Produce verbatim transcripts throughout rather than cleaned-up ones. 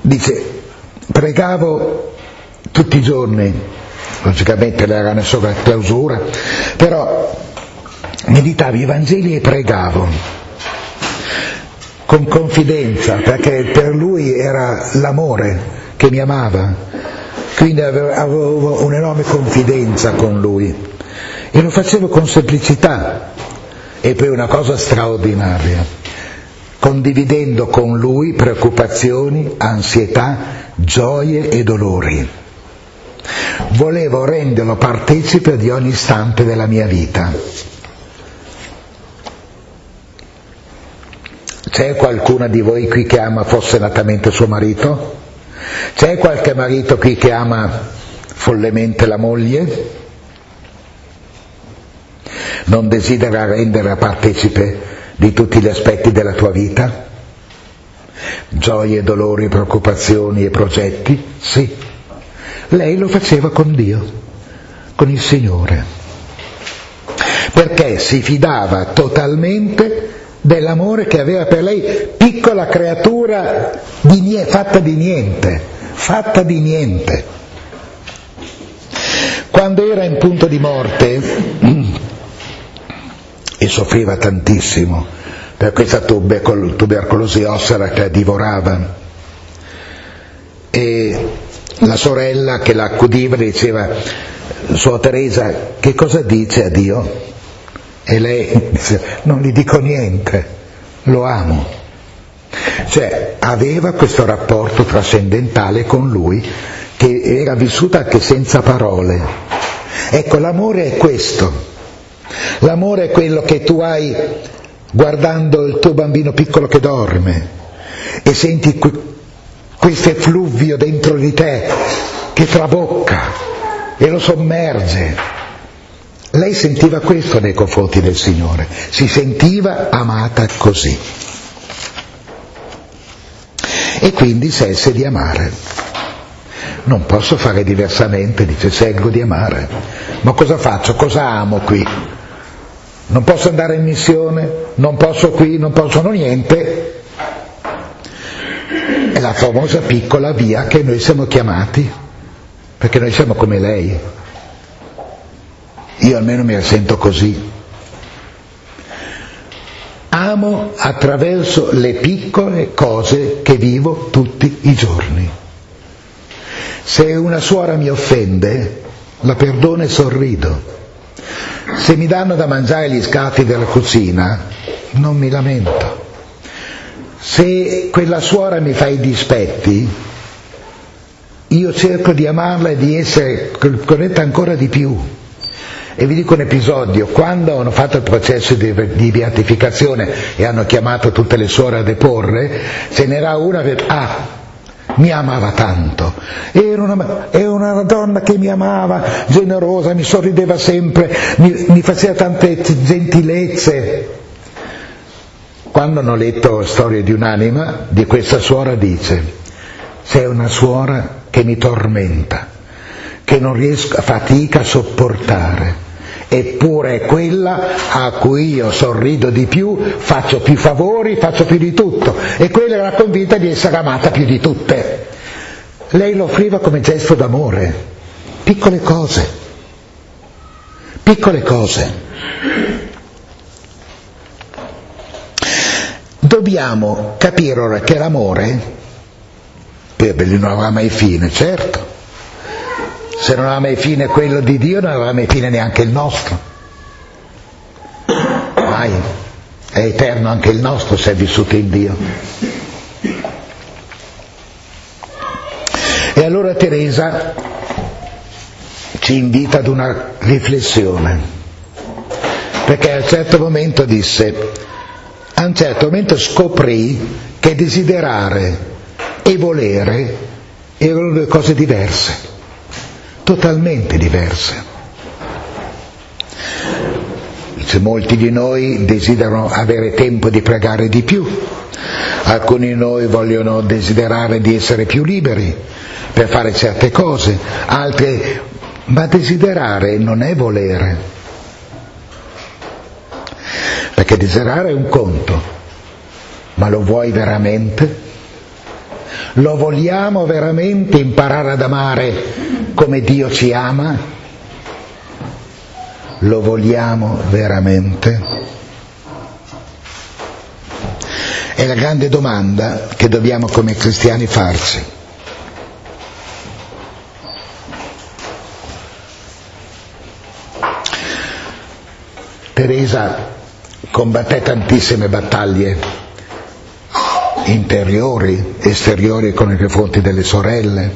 dice, pregavo tutti i giorni, logicamente era una sola clausura, però meditavo i Vangeli e pregavo con confidenza, perché per lui era l'amore che mi amava, quindi avevo un'enorme confidenza con lui e lo facevo con semplicità. E poi una cosa straordinaria, condividendo con lui preoccupazioni, ansietà, gioie e dolori. Volevo renderlo partecipe di ogni istante della mia vita. C'è qualcuno di voi qui che ama forsennatamente suo marito? C'è qualche marito qui che ama follemente la moglie? Non desidera renderla partecipe di tutti gli aspetti della tua vita? Gioie, dolori, preoccupazioni e progetti? Sì. Lei lo faceva con Dio, con il Signore, perché si fidava totalmente dell'amore che aveva per lei, piccola creatura di nie- fatta di niente, fatta di niente. Quando era in punto di morte e soffriva tantissimo per questa tubercol- tubercolosi ossea che la divorava, e la sorella che la accudiva le diceva: Suor Teresa, che cosa dice a Dio? E lei dice: non gli dico niente, lo amo. Cioè aveva questo rapporto trascendentale con lui che era vissuto anche senza parole. Ecco, l'amore è questo. L'amore è quello che tu hai guardando il tuo bambino piccolo che dorme e senti que- questo effluvio dentro di te che trabocca e lo sommerge. Lei sentiva questo nei confronti del Signore, si sentiva amata così. E quindi scelse di amare. Non posso fare diversamente, dice, scelgo di amare. Ma cosa faccio? Cosa amo qui? Non posso andare in missione, non posso qui, non posso no niente. È la famosa piccola via che noi siamo chiamati, perché noi siamo come lei. Io almeno mi sento così. Amo attraverso le piccole cose che vivo tutti i giorni. Se una suora mi offende, la perdono e sorrido. Se mi danno da mangiare gli scarti della cucina, non mi lamento. Se quella suora mi fa i dispetti, io cerco di amarla e di essere corretta ancora di più. E vi dico un episodio: quando hanno fatto il processo di, di beatificazione e hanno chiamato tutte le suore a deporre, ce n'era una che ah, mi amava tanto, era una, era una donna che mi amava, generosa, mi sorrideva sempre, mi, mi faceva tante gentilezze. Quando hanno letto Storia di un'anima, di questa suora dice: c'è una suora che mi tormenta, che non riesco a fatica a sopportare, eppure è quella a cui io sorrido di più, faccio più favori, faccio più di tutto, e quella era convinta di essere amata più di tutte. Lei lo offriva come gesto d'amore, piccole cose, piccole cose. Dobbiamo capire ora che l'amore per lui non avrà mai fine, certo. Se non ha mai fine quello di Dio, non avrà mai fine neanche il nostro. Mai. È eterno anche il nostro se è vissuto in Dio. E allora Teresa ci invita ad una riflessione, perché a un certo momento disse, a un certo momento scoprì che desiderare e volere erano due cose diverse, totalmente diverse. Dice, molti di noi desiderano avere tempo di pregare di più, alcuni di noi vogliono desiderare di essere più liberi per fare certe cose, altri, ma desiderare non è volere, perché desiderare è un conto, ma lo vuoi veramente? Lo vogliamo veramente imparare ad amare come Dio ci ama? Lo vogliamo veramente? È la grande domanda che dobbiamo come cristiani farci. Teresa combatté tantissime battaglie interiori, esteriori con i confronti delle sorelle,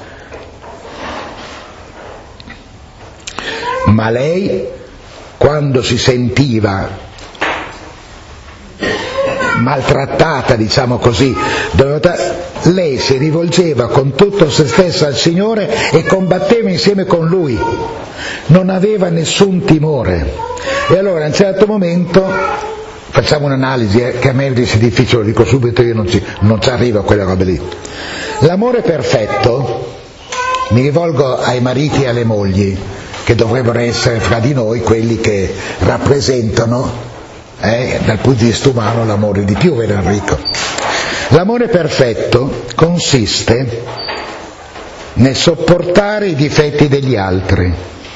ma lei, quando si sentiva maltrattata, diciamo così, lei si rivolgeva con tutto se stessa al Signore e combatteva insieme con Lui, non aveva nessun timore. E allora a un certo momento, facciamo un'analisi eh, che a me è difficile, lo dico subito, io non ci, non ci arrivo a quelle robe lì. L'amore perfetto, mi rivolgo ai mariti e alle mogli, che dovrebbero essere fra di noi quelli che rappresentano eh, dal punto di vista umano l'amore di più, vero Enrico? L'amore perfetto consiste nel sopportare i difetti degli altri.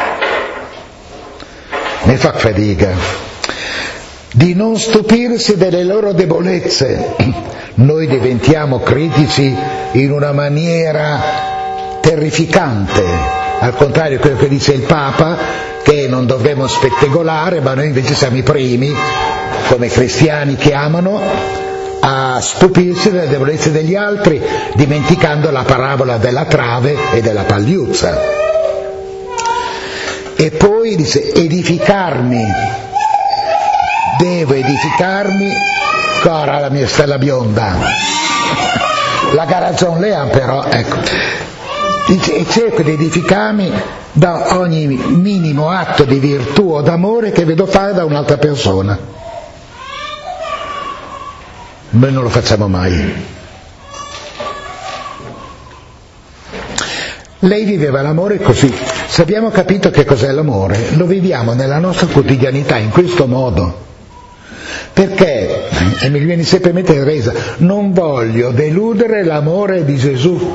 Ne fa fatica, di non stupirsi delle loro debolezze. Noi diventiamo critici in una maniera terrificante, al contrario di quello che dice il Papa, che non dovremmo spettegolare, ma noi invece siamo i primi, come cristiani che amano, a stupirsi delle debolezze degli altri, dimenticando la parabola della trave e della pagliuzza. E poi dice edificarmi, devo edificarmi, cara la mia stella bionda, la Garazon Lean però, ecco, dice, e cerco di edificarmi da ogni minimo atto di virtù o d'amore che vedo fare da un'altra persona. Noi non lo facciamo mai. Lei viveva l'amore così. Se abbiamo capito che cos'è l'amore, lo viviamo nella nostra quotidianità in questo modo. Perché, e mi viene sempre in mente Teresa, non voglio deludere l'amore di Gesù.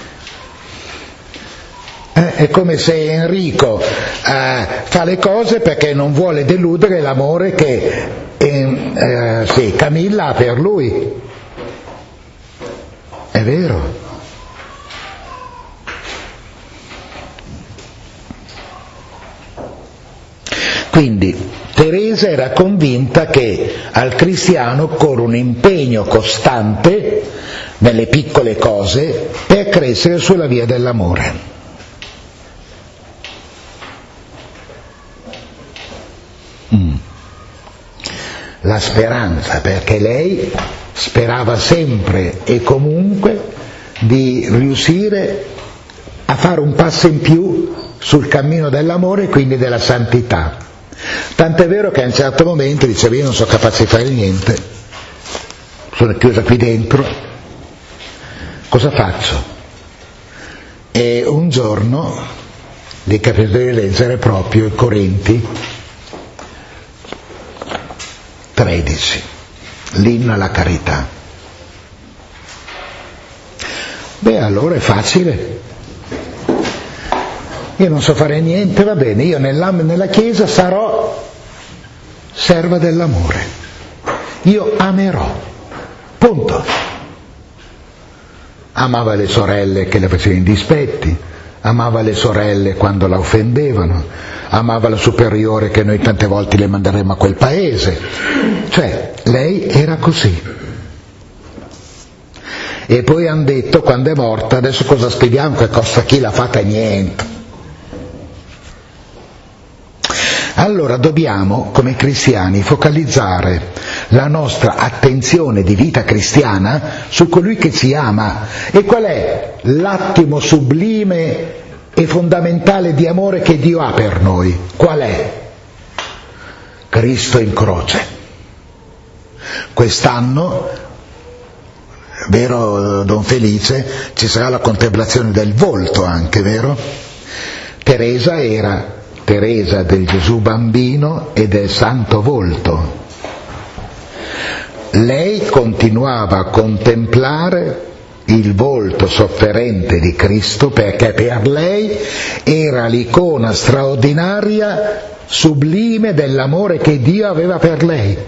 Eh, è come se Enrico eh, fa le cose perché non vuole deludere l'amore che eh, eh, sì, Camilla ha per lui. È vero. Quindi Teresa era convinta che al cristiano occorre un impegno costante nelle piccole cose per crescere sulla via dell'amore. Mm. La speranza, perché lei sperava sempre e comunque di riuscire a fare un passo in più sul cammino dell'amore e quindi della santità. Tant'è vero che a un certo momento diceva: io non sono capace di fare niente, sono chiusa qui dentro, cosa faccio? E un giorno gli capita di leggere proprio i Corinti tredici, l'inno alla carità. Beh, allora è facile. Io non so fare niente, va bene, io nella, nella Chiesa sarò serva dell'amore, io amerò, punto. Amava le sorelle che le facevano i dispetti, amava le sorelle quando la offendevano, amava la superiore che noi tante volte le manderemo a quel paese, cioè lei era così. E poi hanno detto, quando è morta, adesso cosa scriviamo, che costa chi l'ha fatta? Niente. Allora dobbiamo, come cristiani, focalizzare la nostra attenzione di vita cristiana su colui che ci ama. E qual è l'attimo sublime e fondamentale di amore che Dio ha per noi? Qual è? Cristo in croce. Quest'anno, vero Don Felice, ci sarà la contemplazione del volto anche, vero? Teresa era Teresa del Gesù bambino e del santo volto. Lei continuava a contemplare il volto sofferente di Cristo, perché per lei era l'icona straordinaria, sublime dell'amore che Dio aveva per lei.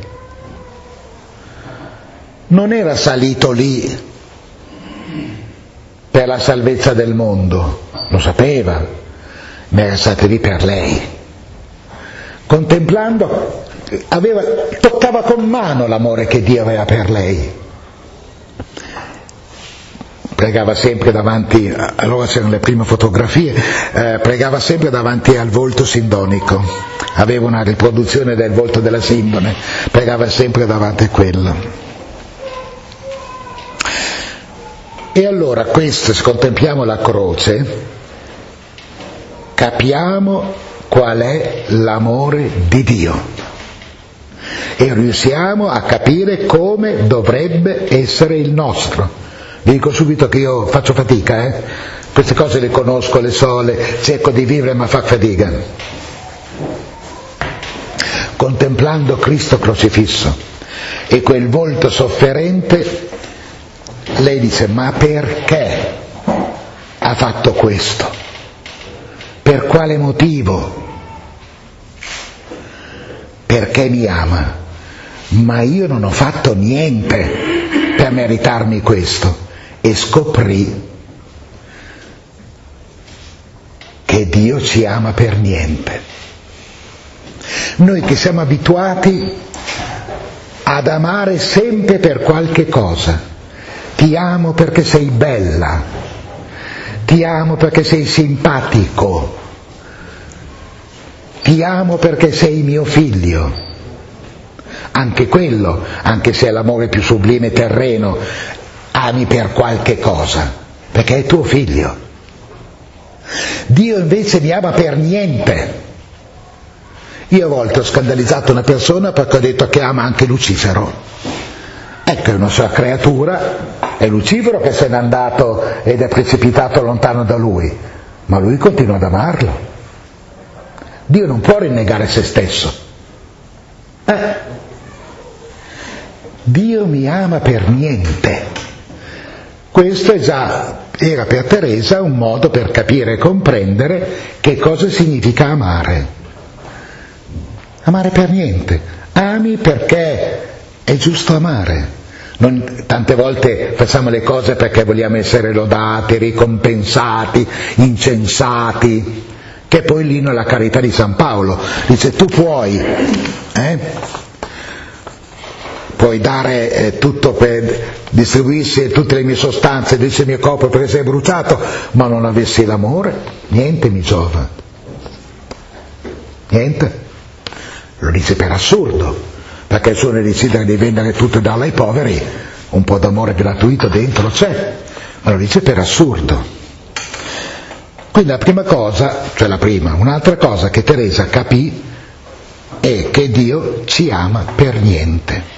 Non era salito lì per la salvezza del mondo, lo sapeva, ma era stato lì per lei. Contemplando, aveva, toccava con mano l'amore che Dio aveva per lei. Pregava sempre davanti, allora c'erano le prime fotografie, eh, pregava sempre davanti al volto sindonico, aveva una riproduzione del volto della Sindone, pregava sempre davanti a quello. E allora questo, se contempliamo la croce, capiamo qual è l'amore di Dio e riusciamo a capire come dovrebbe essere il nostro. Vi dico subito che io faccio fatica, eh? Queste cose le conosco, le so, le cerco di vivere, ma fa fatica. Contemplando Cristo crocifisso e quel volto sofferente, lei dice: ma perché ha fatto questo? Per quale motivo? Perché mi ama, ma io non ho fatto niente per meritarmi questo. E scoprì che Dio ci ama per niente. Noi che siamo abituati ad amare sempre per qualche cosa. Ti amo perché sei bella, ti amo perché sei simpatico, ti amo perché sei mio figlio. Anche quello, anche se è l'amore più sublime terreno, ami per qualche cosa, perché è tuo figlio. Dio invece mi ama per niente. Io a volte ho scandalizzato una persona perché ho detto che ama anche Lucifero. Ecco, è una sua creatura, è Lucifero che se n'è andato ed è precipitato lontano da lui, ma lui continua ad amarlo. Dio non può rinnegare se stesso. Eh? Dio mi ama per niente. Questo è già, era per Teresa un modo per capire e comprendere che cosa significa amare. Amare per niente. Ami perché è giusto amare. Non, tante volte facciamo le cose perché vogliamo essere lodati, ricompensati, incensati, che poi lì non è la carità di San Paolo. Dice: tu puoi, eh? puoi dare eh, tutto per distribuirsi tutte le mie sostanze, dice il mio corpo perché sei bruciato, ma non avessi l'amore, niente mi giova. Niente. Lo dice per assurdo, perché il suo decidere di vendere tutto e darlo ai poveri, un po' d'amore gratuito dentro c'è, ma lo dice per assurdo. Quindi la prima cosa, cioè la prima, un'altra cosa che Teresa capì è che Dio ci ama per niente.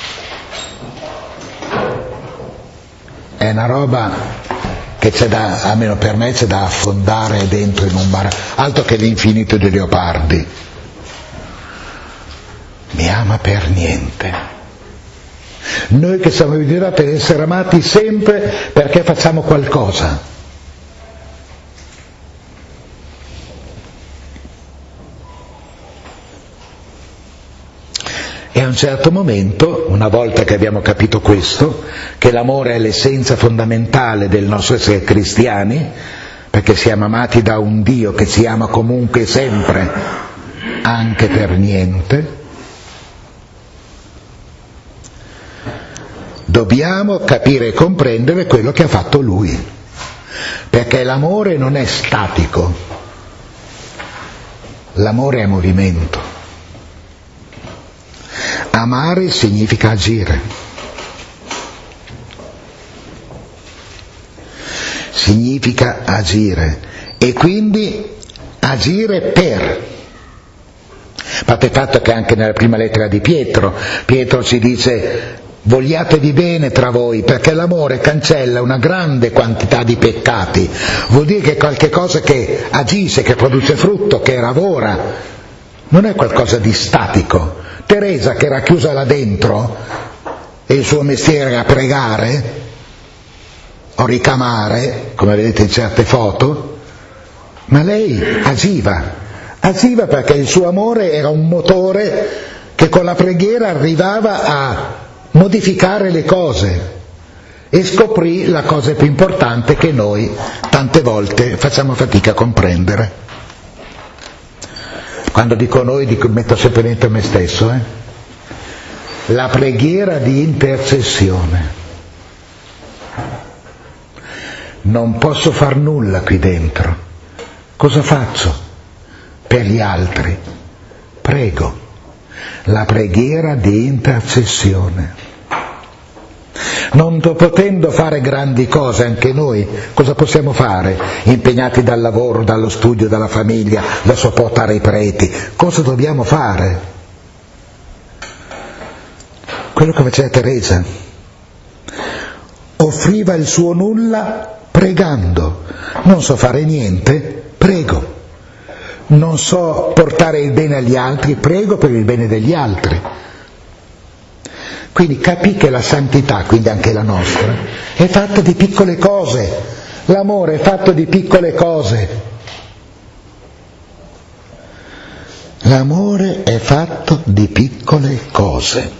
È una roba che c'è da, almeno per me, c'è da affondare dentro in un bar, altro che l'infinito di Leopardi. Mi ama per niente. Noi che siamo abituati ad essere amati sempre perché facciamo qualcosa. E a un certo momento, una volta che abbiamo capito questo, che l'amore è l'essenza fondamentale del nostro essere cristiani, perché siamo amati da un Dio che ci ama comunque e sempre, anche per niente, dobbiamo capire e comprendere quello che ha fatto Lui, perché l'amore non è statico, l'amore è movimento. Amare significa agire, significa agire e quindi agire per. Fate fatto che anche nella prima lettera di Pietro, Pietro ci dice: vogliatevi bene tra voi, perché l'amore cancella una grande quantità di peccati. Vuol dire che è qualche cosa che agisce, che produce frutto, che lavora, non è qualcosa di statico. Teresa, che era chiusa là dentro e il suo mestiere era pregare, o ricamare, come vedete in certe foto, ma lei agiva, agiva perché il suo amore era un motore che con la preghiera arrivava a modificare le cose e scoprì la cosa più importante che noi tante volte facciamo fatica a comprendere. Quando dico noi, dico, metto sempre dentro me stesso, eh? La preghiera di intercessione. Non posso far nulla qui dentro. Cosa faccio? Per gli altri. Prego. La preghiera di intercessione. Non potendo fare grandi cose anche noi, cosa possiamo fare? Impegnati dal lavoro, dallo studio, dalla famiglia, da sopportare i preti. Cosa dobbiamo fare? Quello che faceva Teresa. Offriva il suo nulla pregando. Non so fare niente, prego. Non so portare il bene agli altri, prego per il bene degli altri. Quindi capì che la santità, quindi anche la nostra, è fatta di piccole cose. L'amore è fatto di piccole cose. L'amore è fatto di piccole cose.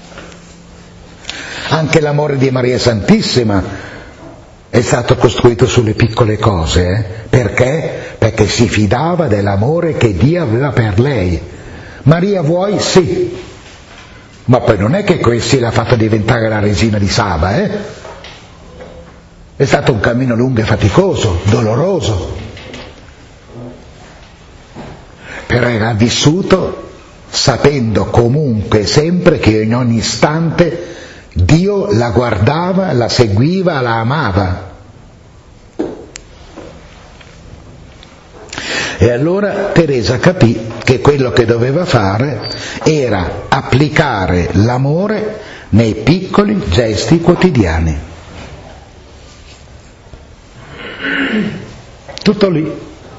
Anche l'amore di Maria Santissima è stato costruito sulle piccole cose, eh? Perché? Perché si fidava dell'amore che Dio aveva per lei. Maria vuoi? Sì. Ma poi non è che questi l'ha fatta diventare la regina di Saba, eh? È stato un cammino lungo e faticoso, doloroso. Però era vissuto sapendo comunque sempre che in ogni istante Dio la guardava, la seguiva, la amava. E allora Teresa capì che quello che doveva fare era applicare l'amore nei piccoli gesti quotidiani. Tutto lì.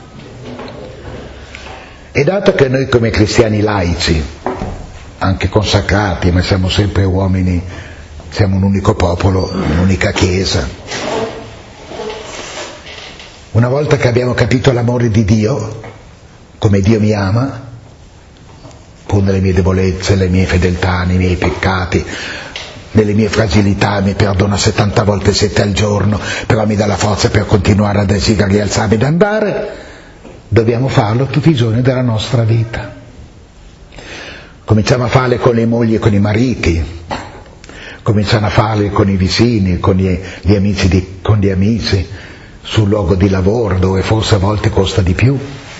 E dato che noi come cristiani laici, anche consacrati, ma siamo sempre uomini, siamo un unico popolo, un'unica chiesa, una volta che abbiamo capito l'amore di Dio, come Dio mi ama, pur nelle mie debolezze, le mie fedeltà, nei miei peccati, nelle mie fragilità, mi perdona settanta volte sette al giorno, però mi dà la forza per continuare a decidere, rialzarmi ed andare, dobbiamo farlo tutti i giorni della nostra vita. Cominciamo a farle con le mogli e con i mariti, cominciamo a farle con i vicini, con gli, gli amici, di, con gli amici, sul luogo di lavoro dove forse a volte costa di più,